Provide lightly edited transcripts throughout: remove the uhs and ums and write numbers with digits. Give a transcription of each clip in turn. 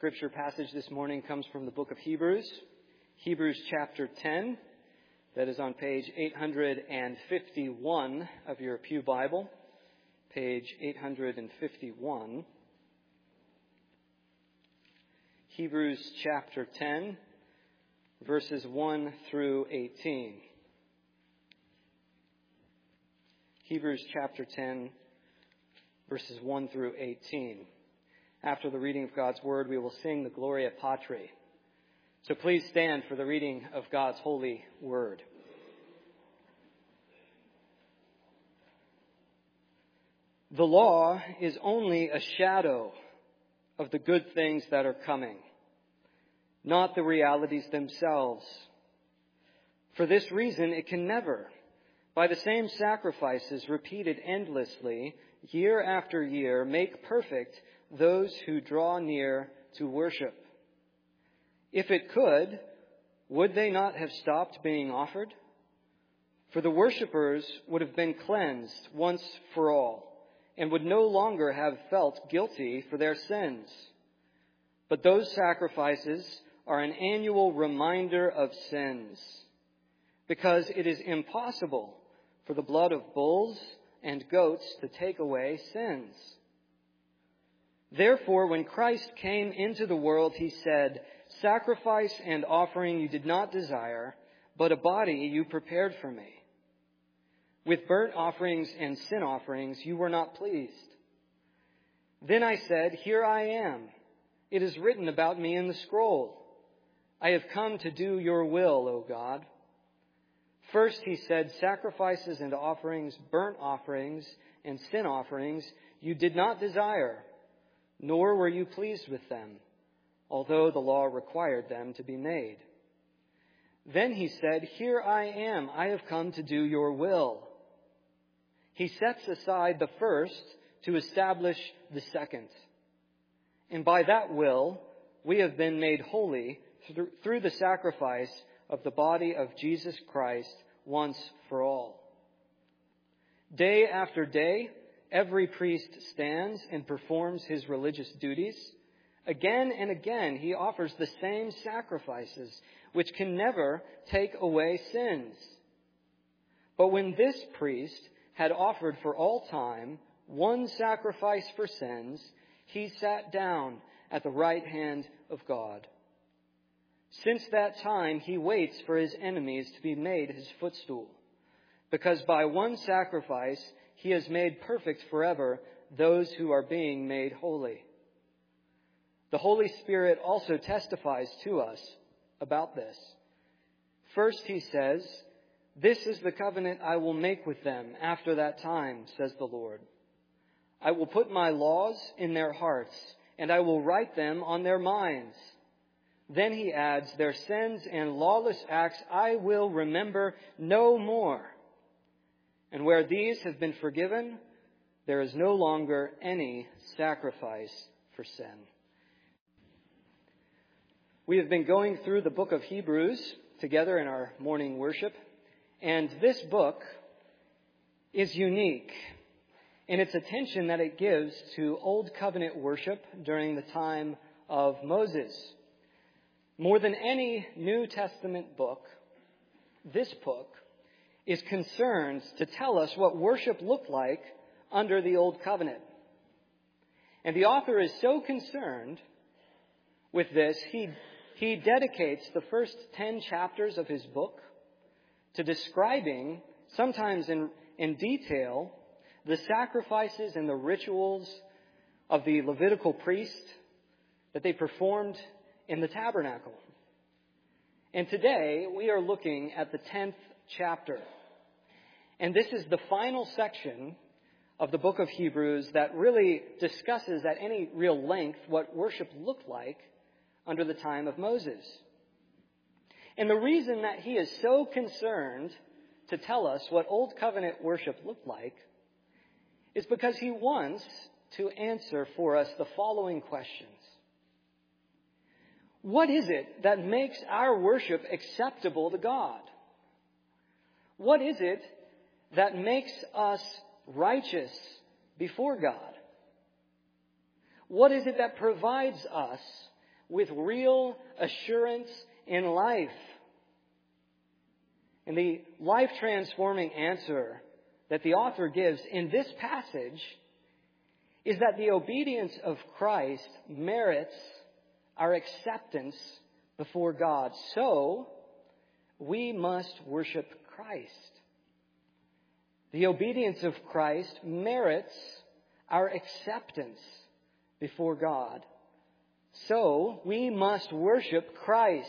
scripture passage this morning comes from the book of Hebrews, Hebrews chapter 10. That is on page 851 of your Pew Bible, page 851. Hebrews chapter 10, verses 1 through 18. Hebrews chapter 10, verses 1 through 18. After the reading of God's Word, we will sing the Gloria Patri. So please stand for the reading of God's holy Word. The law is only a shadow of the good things that are coming, not the realities themselves. For this reason, it can never, by the same sacrifices repeated endlessly, year after year, make perfect those who draw near to worship. If it could, would they not have stopped being offered? For the worshippers would have been cleansed once for all, and would no longer have felt guilty for their sins. But those sacrifices are an annual reminder of sins, because it is impossible for the blood of bulls and goats to take away sins. Therefore, when Christ came into the world, he said, "Sacrifice and offering you did not desire, but a body you prepared for me. With burnt offerings and sin offerings you were not pleased. Then I said, Here I am. It is written about me in the scroll. I have come to do your will, O God." First he said, "Sacrifices and offerings, burnt offerings and sin offerings you did not desire, nor were you pleased with them, although the law required them to be made." Then he said, "Here I am. I have come to do your will." He sets aside the first to establish the second. And by that will, we have been made holy through the sacrifice of the body of Jesus Christ once for all. Day after day, every priest stands and performs his religious duties. Again and again, he offers the same sacrifices, which can never take away sins. But when this priest had offered for all time one sacrifice for sins, he sat down at the right hand of God. Since that time, he waits for his enemies to be made his footstool, because by one sacrifice he has made perfect forever those who are being made holy. The Holy Spirit also testifies to us about this. First he says, "This is the covenant I will make with them after that time, says the Lord. I will put my laws in their hearts, and I will write them on their minds." Then he adds, "Their sins and lawless acts I will remember no more. And where these have been forgiven, there is no longer any sacrifice for sin." We have been going through the book of Hebrews together in our morning worship. And this book is unique in its attention that it gives to Old Covenant worship during the time of Moses. More than any New Testament book, this book is concerned to tell us what worship looked like under the Old Covenant. And the author is so concerned with this, he dedicates the first 10 chapters of his book to describing, sometimes in detail, the sacrifices and the rituals of the Levitical priest that they performed in the tabernacle. And today we are looking at the 10th chapter. And this is the final section of the book of Hebrews that really discusses at any real length what worship looked like under the time of Moses. And the reason that he is so concerned to tell us what Old Covenant worship looked like is because he wants to answer for us the following questions. What is it that makes our worship acceptable to God? What is it that makes us righteous before God? What is it that provides us with real assurance in life. And the life-transforming answer that the author gives in this passage is that the obedience of Christ merits our acceptance before God. So, we must worship Christ. The obedience of Christ merits our acceptance before God. So, we must worship Christ.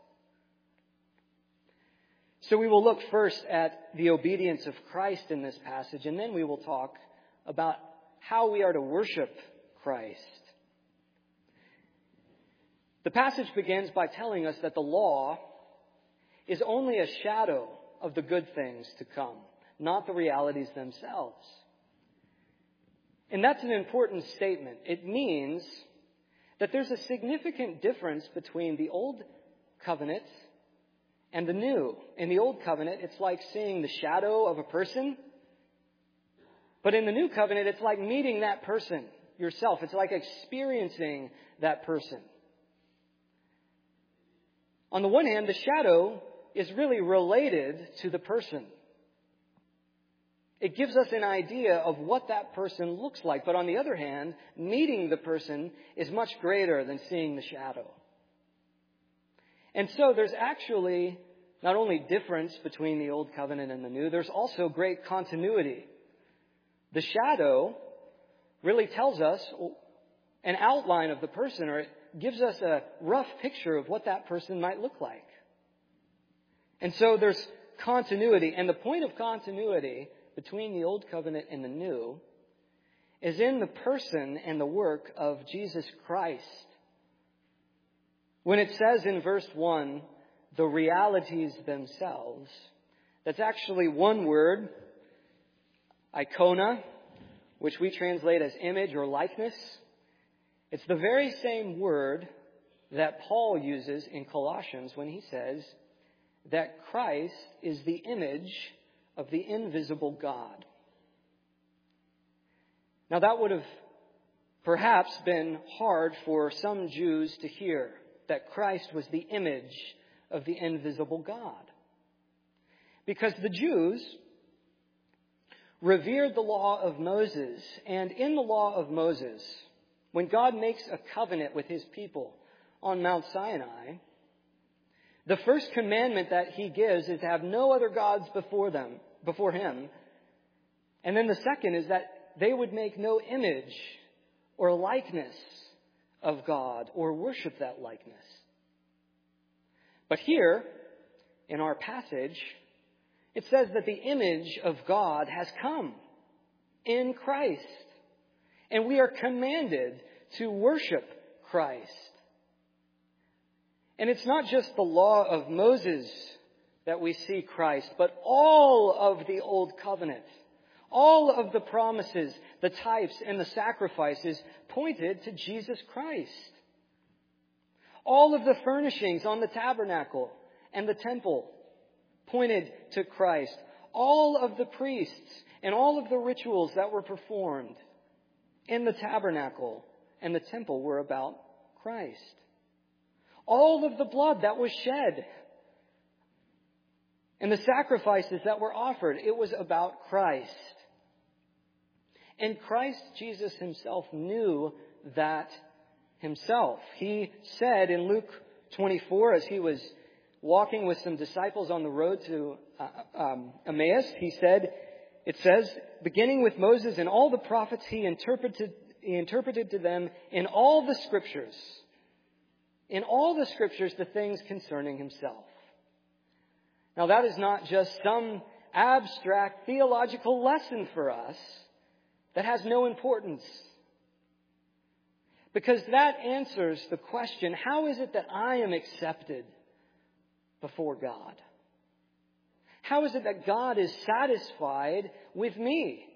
So we will look first at the obedience of Christ in this passage, and then we will talk about how we are to worship Christ. The passage begins by telling us that the law is only a shadow of the good things to come, not the realities themselves. And that's an important statement. It means that there's a significant difference between the old covenant and the new. In the old covenant, it's like seeing the shadow of a person. But in the new covenant, it's like meeting that person yourself. It's like experiencing that person. On the one hand, the shadow is really related to the person. It gives us an idea of what that person looks like. But on the other hand, meeting the person is much greater than seeing the shadow. And so there's actually not only difference between the old covenant and the new, there's also great continuity. The shadow really tells us an outline of the person, or it gives us a rough picture of what that person might look like. And so there's continuity. And the point of continuity between the old covenant and the new is in the person and the work of Jesus Christ. When it says in verse 1, the realities themselves, that's actually one word, icona, which we translate as image or likeness. It's the very same word that Paul uses in Colossians when he says that Christ is the image of the invisible God. Now that would have perhaps been hard for some Jews to hear, that Christ was the image of the invisible God. Because the Jews revered the law of Moses, and in the law of Moses, when God makes a covenant with his people on Mount Sinai, the first commandment that he gives is to have no other gods before him. And then the second is that they would make no image or likeness of God or worship that likeness. But here, in our passage, it says that the image of God has come in Christ. And we are commanded to worship Christ. And it's not just the law of Moses that we see Christ, but all of the Old Covenant. All of the promises, the types, and the sacrifices pointed to Jesus Christ. All of the furnishings on the tabernacle and the temple pointed to Christ. All of the priests and all of the rituals that were performed in the tabernacle and the temple were about Christ. All of the blood that was shed and the sacrifices that were offered, it was about Christ. And Christ Jesus himself knew that himself. He said in Luke 24, as he was walking with some disciples on the road to Emmaus, it says, beginning with Moses and all the prophets, he interpreted to them in all the scriptures the things concerning himself. Now that is not just some abstract theological lesson for us that has no importance. Because that answers the question, how is it that I am accepted before God? How is it that God is satisfied with me?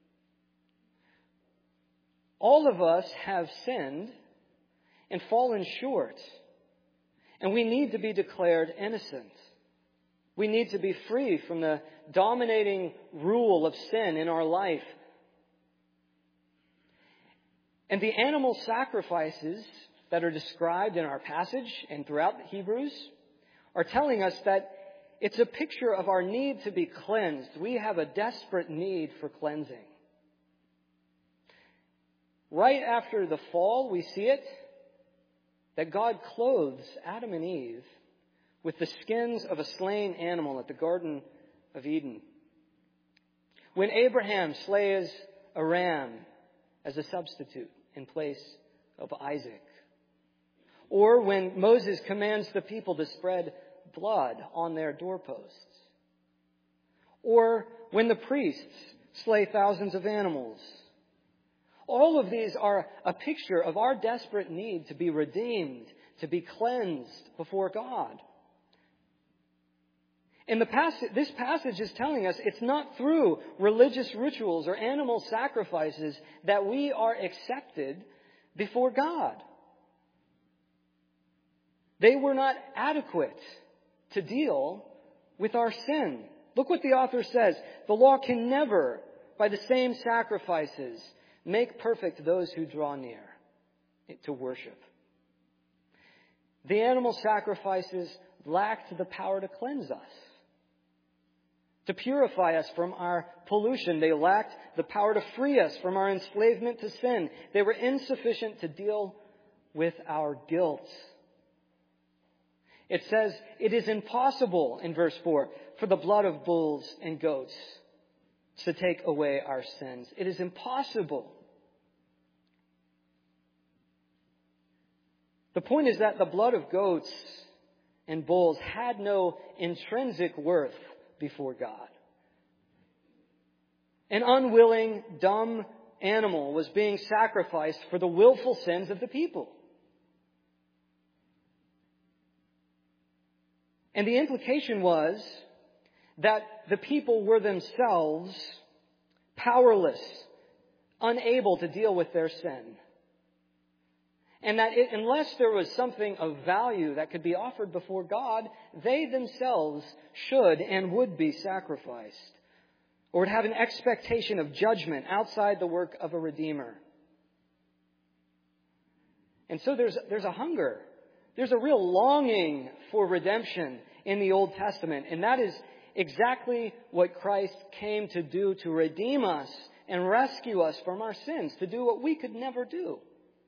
All of us have sinned and fallen short. And we need to be declared innocent. We need to be free from the dominating rule of sin in our life. And the animal sacrifices that are described in our passage and throughout Hebrews are telling us that it's a picture of our need to be cleansed. We have a desperate need for cleansing. Right after the fall, we see it, that God clothes Adam and Eve with the skins of a slain animal at the Garden of Eden. When Abraham slays a ram as a substitute in place of Isaac. Or when Moses commands the people to spread blood on their doorposts. Or when the priests slay thousands of animals. All of these are a picture of our desperate need to be redeemed, to be cleansed before God. And this passage is telling us it's not through religious rituals or animal sacrifices that we are accepted before God. They were not adequate to deal with our sin. Look what the author says. The law can never, by the same sacrifices, make perfect those who draw near to worship. The animal sacrifices lacked the power to cleanse us, to purify us from our pollution. They lacked the power to free us from our enslavement to sin. They were insufficient to deal with our guilt. It says, it is impossible, in verse 4, for the blood of bulls and goats to take away our sins. It is impossible. The point is that the blood of goats and bulls had no intrinsic worth before God. An unwilling, dumb animal was being sacrificed for the willful sins of the people. And the implication was that the people were themselves powerless, unable to deal with their sin. And that unless there was something of value that could be offered before God, they themselves should and would be sacrificed, or would have an expectation of judgment outside the work of a Redeemer. And so there's a hunger. There's a real longing for redemption in the Old Testament. And that is exactly what Christ came to do, to redeem us and rescue us from our sins, to do what we could never do.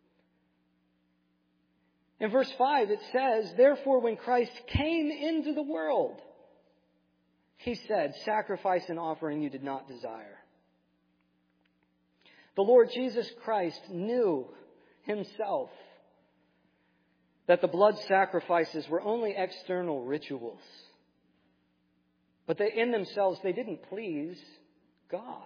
In verse 5 it says, therefore when Christ came into the world, he said, sacrifice and offering you did not desire. The Lord Jesus Christ knew himself that the blood sacrifices were only external rituals. But in themselves, they didn't please God.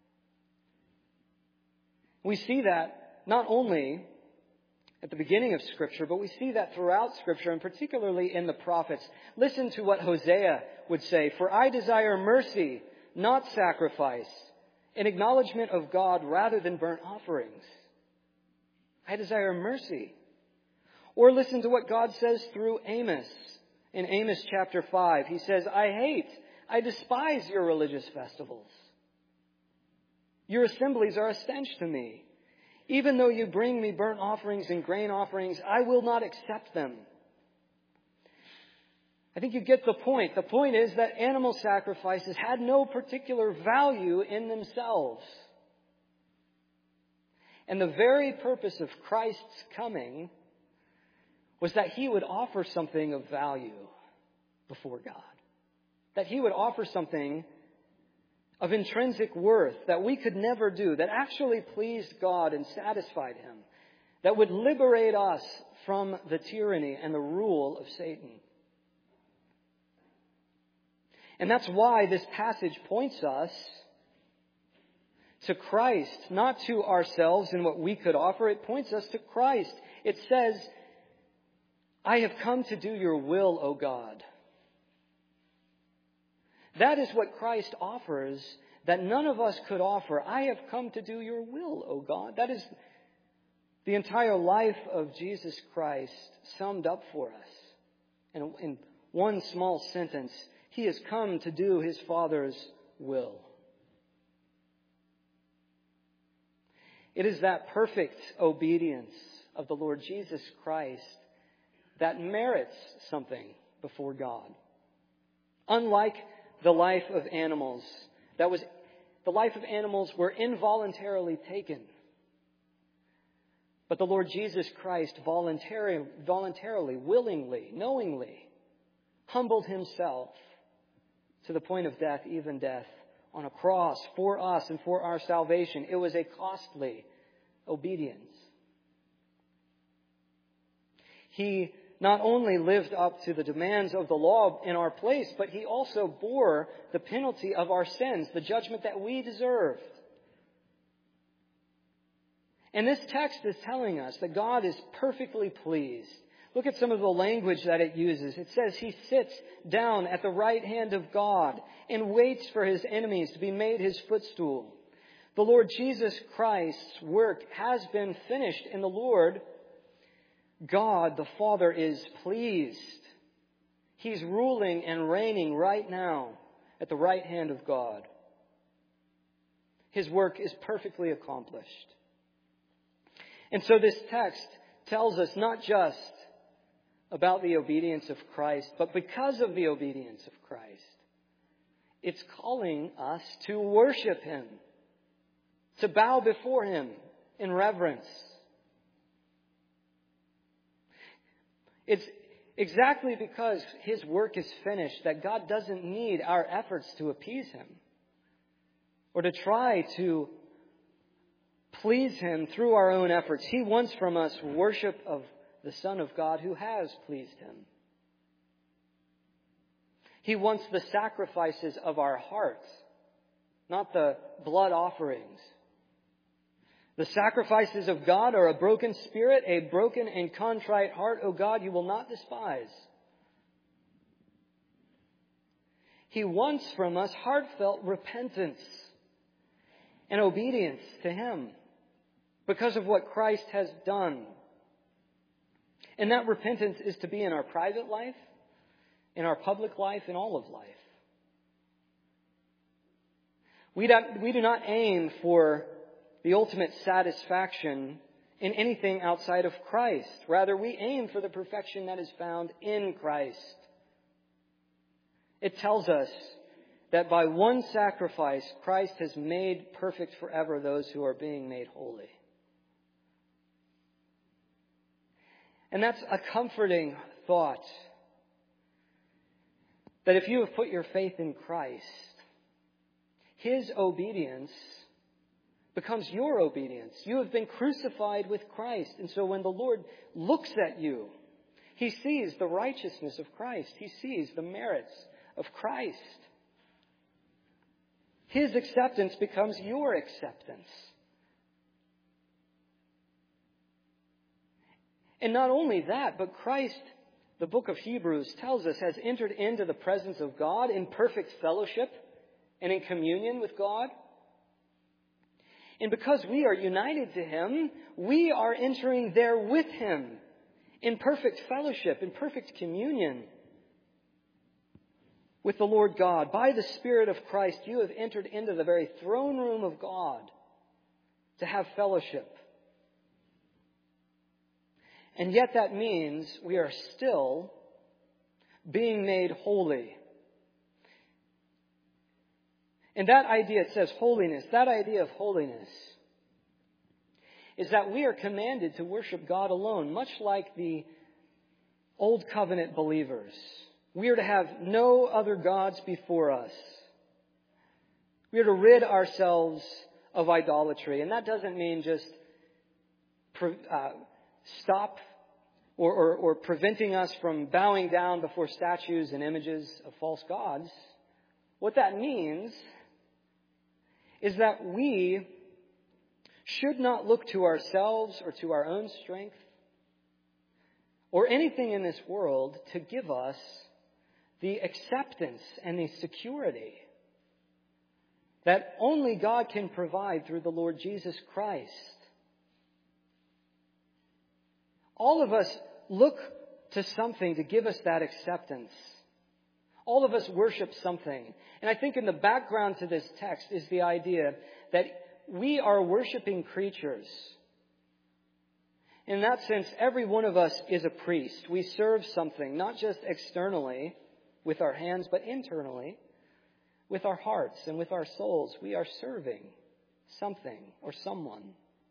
We see that not only at the beginning of Scripture, but we see that throughout Scripture, and particularly in the prophets. Listen to what Hosea would say, for I desire mercy, not sacrifice, an acknowledgement of God rather than burnt offerings. I desire mercy. Or listen to what God says through Amos. In Amos chapter 5, he says, I despise your religious festivals. Your assemblies are a stench to me. Even though you bring me burnt offerings and grain offerings, I will not accept them. I think you get the point. The point is that animal sacrifices had no particular value in themselves. And the very purpose of Christ's coming was that he would offer something of value before God. That he would offer something of intrinsic worth that we could never do, that actually pleased God and satisfied him, that would liberate us from the tyranny and the rule of Satan. And that's why this passage points us to Christ, not to ourselves and what we could offer. It points us to Christ. It says, I have come to do your will, O God. That is what Christ offers that none of us could offer. I have come to do your will, O God. That is the entire life of Jesus Christ summed up for us. And in one small sentence, he has come to do his Father's will. It is that perfect obedience of the Lord Jesus Christ that merits something before God. Unlike the life of animals, the life of animals were involuntarily taken. But the Lord Jesus Christ voluntarily, willingly, knowingly humbled himself to the point of death, even death, on a cross for us and for our salvation. It was a costly obedience. He not only lived up to the demands of the law in our place, but he also bore the penalty of our sins, the judgment that we deserved. And this text is telling us that God is perfectly pleased. Look at some of the language that it uses. It says he sits down at the right hand of God and waits for his enemies to be made his footstool. The Lord Jesus Christ's work has been finished, and the Lord God, the Father, is pleased. He's ruling and reigning right now at the right hand of God. His work is perfectly accomplished. And so this text tells us not just about the obedience of Christ, but because of the obedience of Christ, it's calling us to worship him, to bow before him in reverence. It's exactly because his work is finished that God doesn't need our efforts to appease him or to try to please him through our own efforts. He wants from us worship of the Son of God who has pleased him. He wants the sacrifices of our hearts, not the blood offerings. The sacrifices of God are a broken spirit, a broken and contrite heart. O God, you will not despise. He wants from us heartfelt repentance and obedience to him because of what Christ has done. And that repentance is to be in our private life, in our public life, in all of life. We do not aim for the ultimate satisfaction in anything outside of Christ. Rather, we aim for the perfection that is found in Christ. It tells us that by one sacrifice, Christ has made perfect forever those who are being made holy. And that's a comforting thought, that if you have put your faith in Christ, his obedience becomes your obedience. You have been crucified with Christ. And so when the Lord looks at you, he sees the righteousness of Christ. He sees the merits of Christ. His acceptance becomes your acceptance. And not only that, but Christ, the book of Hebrews tells us, has entered into the presence of God in perfect fellowship and in communion with God. And because we are united to him, we are entering there with him in perfect fellowship, in perfect communion with the Lord God. By the Spirit of Christ, you have entered into the very throne room of God to have fellowship. And yet that means we are still being made holy. And that idea, it says holiness, that idea of holiness is that we are commanded to worship God alone, much like the Old Covenant believers. We are to have no other gods before us. We are to rid ourselves of idolatry. And that doesn't mean just stop or preventing us from bowing down before statues and images of false gods. What that means is that we should not look to ourselves or to our own strength or anything in this world to give us the acceptance and the security that only God can provide through the Lord Jesus Christ. All of us look to something to give us that acceptance. All of us worship something. And I think in the background to this text is the idea that we are worshiping creatures In that sense, every one of us is a priest. We serve something, not just externally with our hands, but internally with our hearts and with our souls. We are serving something or someone.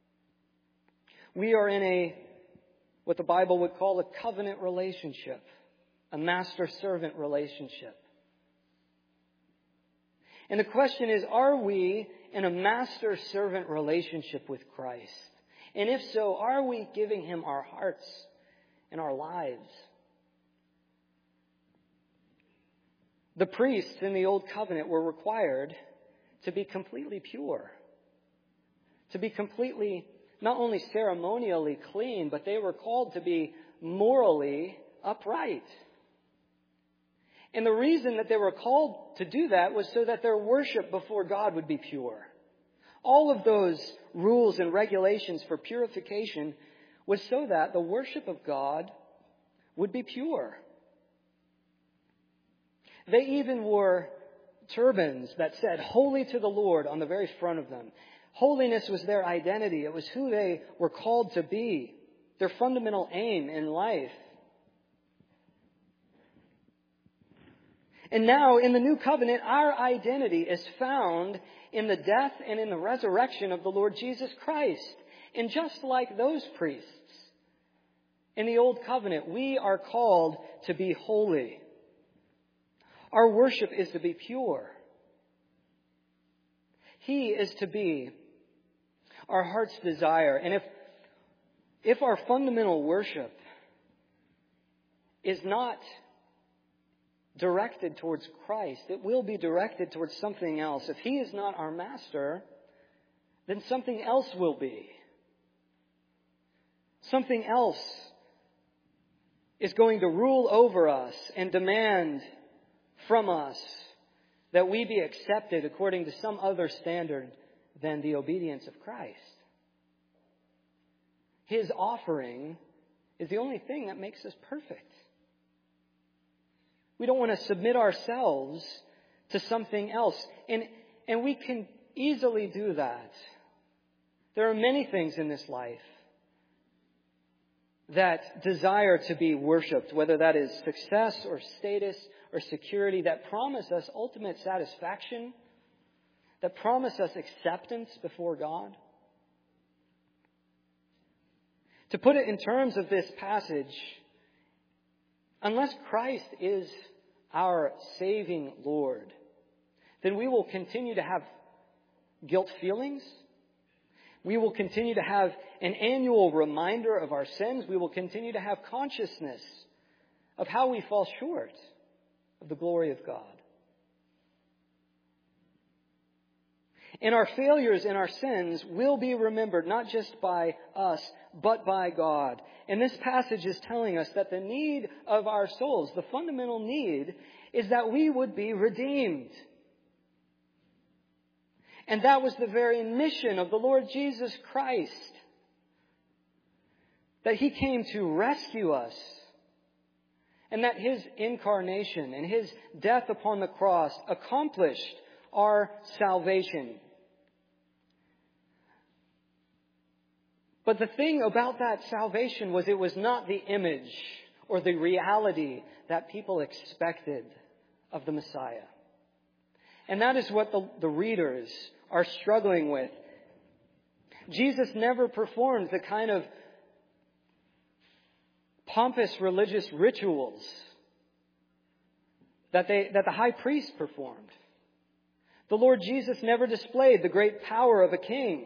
We are in what the Bible would call a covenant relationship, a master-servant relationship. And the question is, are we in a master-servant relationship with Christ? And if so, are we giving Him our hearts and our lives? The priests in the Old Covenant were required to be completely pure, to be completely, not only ceremonially clean, but they were called to be morally upright. And the reason that they were called to do that was so that their worship before God would be pure. All of those rules and regulations for purification was so that the worship of God would be pure. They even wore turbans that said, "Holy to the Lord," on the very front of them. Holiness was their identity. It was who they were called to be, their fundamental aim in life. And now, in the new covenant, our identity is found in the death and in the resurrection of the Lord Jesus Christ. And just like those priests in the Old Covenant, we are called to be holy. Our worship is to be pure. He is to be our heart's desire. And if our fundamental worship is not directed towards Christ, it will be directed towards something else. If He is not our master, then something else will be. Something else is going to rule over us and demand from us that we be accepted according to some other standard than the obedience of Christ. His offering is the only thing that makes us perfect. We don't want to submit ourselves to something else. And we can easily do that. There are many things in this life that desire to be worshipped, whether that is success or status or security, that promise us ultimate satisfaction, that promise us acceptance before God. To put it in terms of this passage, unless Christ is our saving Lord, then we will continue to have guilt feelings. We will continue to have an annual reminder of our sins. We will continue to have consciousness of how we fall short of the glory of God. And our failures and our sins will be remembered not just by us, but by God. And this passage is telling us that the need of our souls, the fundamental need, is that we would be redeemed. And that was the very mission of the Lord Jesus Christ. That He came to rescue us. And that His incarnation and His death upon the cross accomplished our salvation. But the thing about that salvation was it was not the image or the reality that people expected of the Messiah. And that is what the readers are struggling with. Jesus never performed the kind of pompous religious rituals that the high priest performed. The Lord Jesus never displayed the great power of a king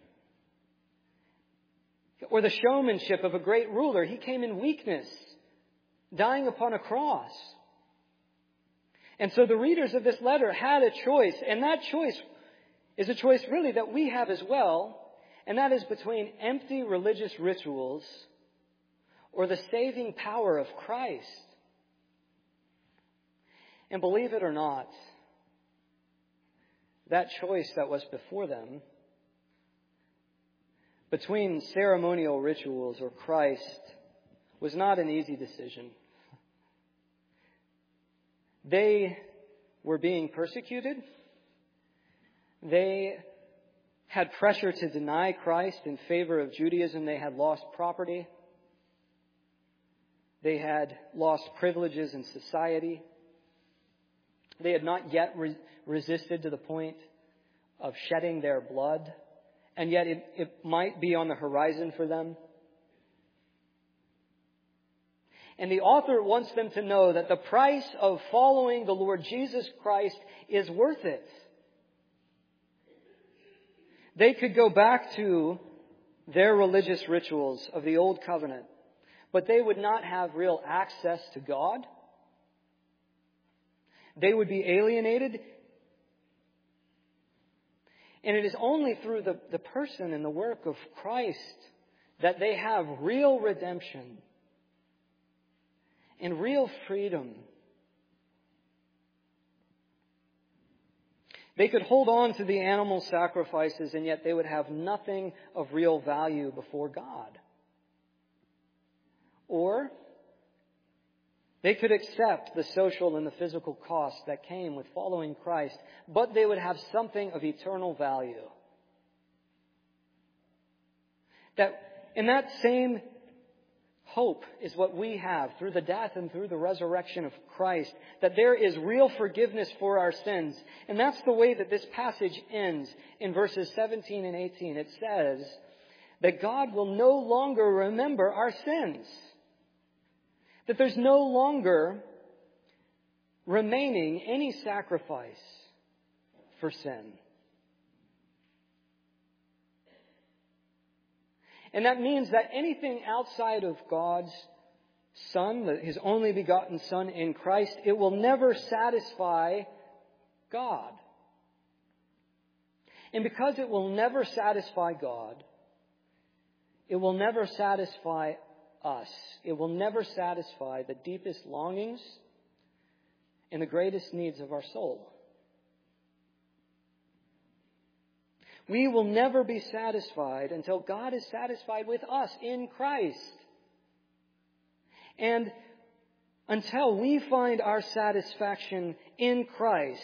or the showmanship of a great ruler. He came in weakness, dying upon a cross. And so the readers of this letter had a choice, and that choice is a choice really that we have as well, and that is between empty religious rituals or the saving power of Christ. And believe it or not, that choice that was before them between ceremonial rituals or Christ was not an easy decision. They were being persecuted. They had pressure to deny Christ in favor of Judaism. They had lost property. They had lost privileges in society. They had not yet resisted to the point of shedding their blood. And yet it might be on the horizon for them. And the author wants them to know that the price of following the Lord Jesus Christ is worth it. They could go back to their religious rituals of the Old Covenant, but they would not have real access to God. They would be alienated. And it is only through the person and the work of Christ that they have real redemption and real freedom. They could hold on to the animal sacrifices, and yet they would have nothing of real value before God. Or they could accept the social and the physical cost that came with following Christ, but they would have something of eternal value. And that same hope is what we have through the death and through the resurrection of Christ, that there is real forgiveness for our sins. And that's the way that this passage ends in verses 17 and 18. It says that God will no longer remember our sins. That there's no longer remaining any sacrifice for sin. And that means that anything outside of God's Son, His only begotten Son in Christ, it will never satisfy God. And because it will never satisfy God, it will never satisfy us. It will never satisfy the deepest longings and the greatest needs of our soul. We will never be satisfied until God is satisfied with us in Christ. And until we find our satisfaction in Christ,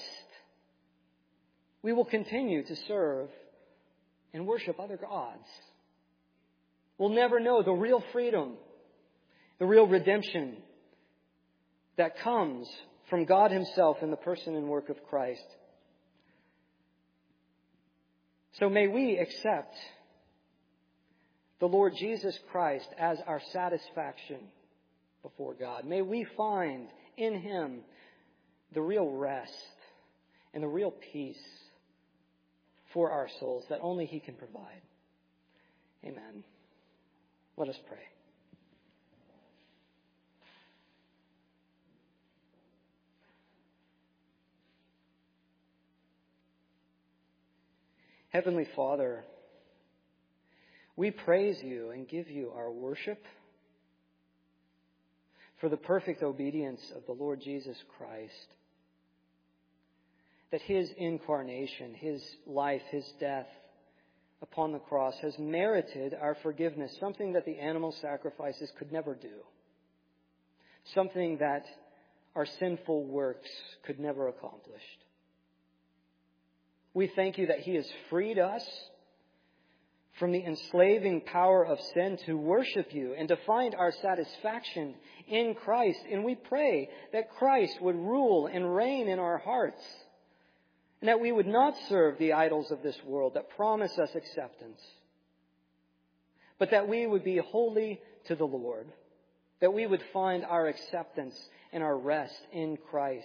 we will continue to serve and worship other gods. We'll never know the real freedom, the real redemption that comes from God Himself in the person and work of Christ. So may we accept the Lord Jesus Christ as our satisfaction before God. May we find in Him the real rest and the real peace for our souls that only He can provide. Amen. Let us pray. Heavenly Father, we praise You and give You our worship for the perfect obedience of the Lord Jesus Christ. That His incarnation, His life, His death upon the cross has merited our forgiveness, something that the animal sacrifices could never do. Something that our sinful works could never accomplish. We thank You that He has freed us from the enslaving power of sin to worship You and to find our satisfaction in Christ. And we pray that Christ would rule and reign in our hearts, and that we would not serve the idols of this world that promise us acceptance, but that we would be holy to the Lord, that we would find our acceptance and our rest in Christ.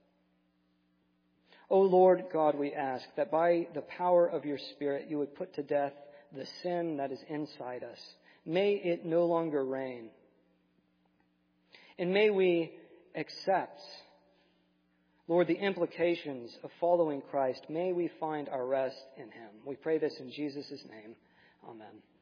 O Lord God, we ask that by the power of Your Spirit, You would put to death the sin that is inside us. May it no longer reign. And may we accept, Lord, the implications of following Christ. May we find our rest in Him. We pray this in Jesus' name. Amen.